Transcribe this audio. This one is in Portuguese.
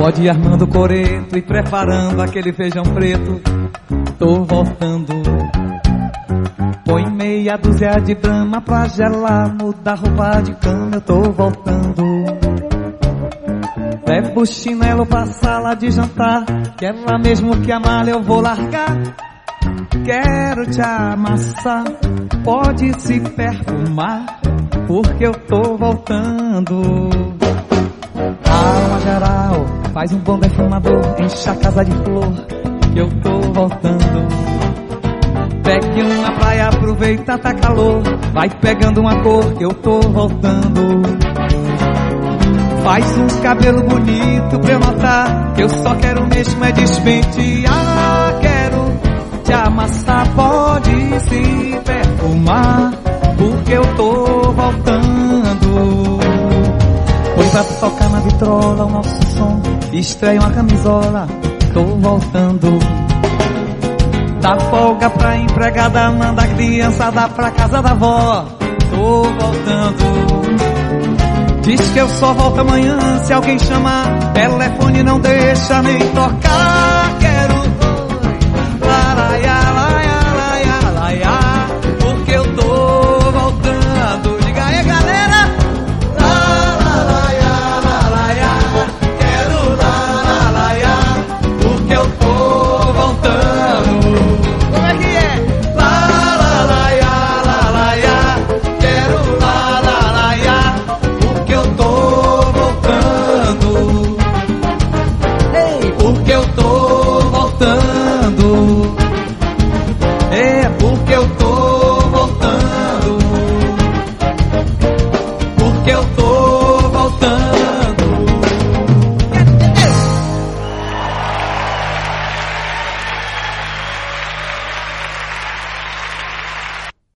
Pode ir armando o coreto e preparando aquele feijão preto. Tô voltando. Põe meia dúzia de brama pra gelar, muda roupa de cama, eu tô voltando. Levo o chinelo pra sala de jantar, que é lá mesmo que a malha eu vou largar. Quero te amassar, pode se perfumar, porque eu tô voltando. Alma geral, faz um bom defumador, enche a casa de flor, que eu tô voltando. Pegue uma praia, aproveita, tá calor, vai pegando uma cor, que eu tô voltando. Faz um cabelo bonito pra eu notar, que eu só quero mesmo é despentear. Quero te amassar, pode se perfumar, porque eu tô voltando. Põe pra tocar na vitrola o nosso som, estreia uma camisola, tô voltando. Dá folga pra empregada, manda a criançada pra casa da avó, tô voltando. Diz que eu só volto amanhã se alguém chamar, telefone não deixa nem tocar. Quero laraiá, laraiá, laraiá, laraiá, porque eu tô voltando. Diga aí, galera. Laraiá, laraiá, quero laraiá, porque eu tô voltando. Como é que é? Laraiá, laraiá, quero laraiá, porque eu tô voltando. Ei, porque eu tô voltando.